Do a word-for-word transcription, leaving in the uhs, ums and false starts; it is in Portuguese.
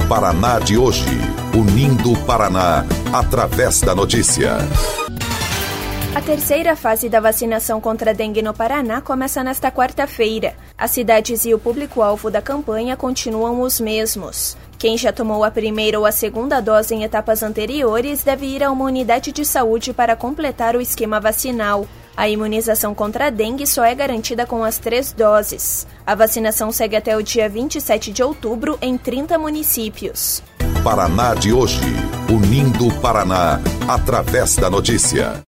Paraná de hoje, unindo o Paraná através da notícia. A terceira fase da vacinação contra a dengue no Paraná começa nesta quarta-feira. As cidades e o público-alvo da campanha continuam os mesmos. Quem já tomou a primeira ou a segunda dose em etapas anteriores deve ir a uma unidade de saúde para completar o esquema vacinal. A imunização contra a dengue só é garantida com as três doses. A vacinação segue até o dia vinte e sete de outubro em trinta municípios. Paraná de hoje, unindo o Paraná através da notícia.